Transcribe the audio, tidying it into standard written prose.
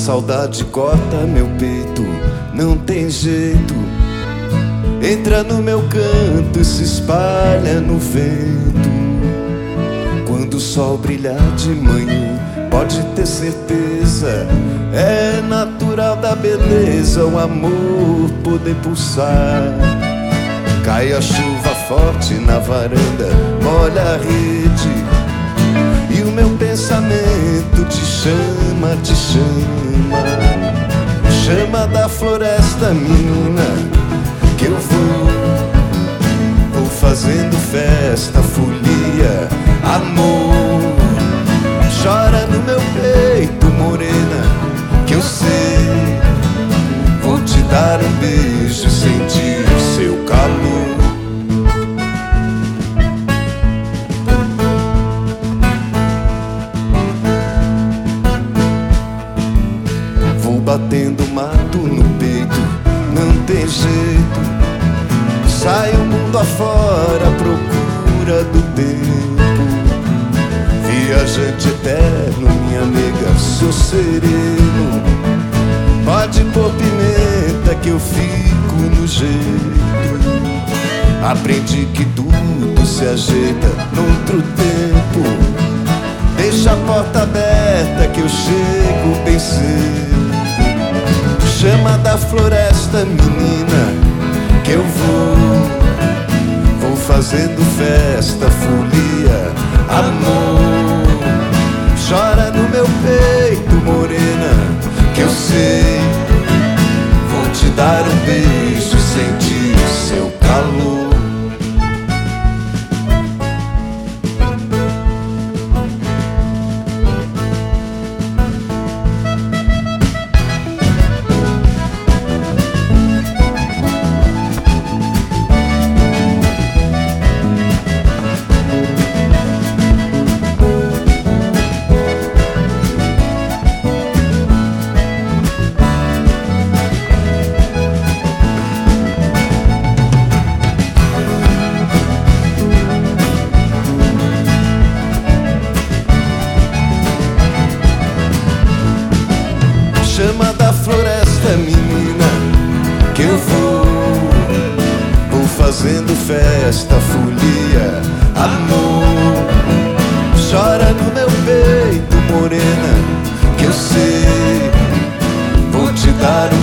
saudade corta meu peito, não tem jeito. Entra no meu canto e se espalha no vento. Quando o sol brilhar de manhã, pode ter certeza, é natural da beleza o amor poder pulsar. Cai a chuva forte na varanda, molha a rede, e o meu pensamento te chama, te chama. Chama da floresta, menina, que eu vou fazendo festa, folia, amor. Chora no meu peito, morena, que eu sei, vou te dar um beijo e sentir o seu calor. Vou batendo mato no peito, não tem jeito. Saio mundo afora à procura do tempo. Viajante eterno, minha nega, sou sereno. Pode pôr pimenta que eu fico no jeito. Aprendi que tudo se ajeita noutro tempo. Deixa a porta aberta que eu chego bem cedo. Chama da floresta, menina, que eu vou fazendo festa, folia, amor. Chora no meu peito, morena, que eu sei, vou te dar um beijo e sentir o seu calor. Chama da floresta, menina, que eu vou fazendo festa, folia, amor. Chora no meu peito, morena, que eu sei, vou te dar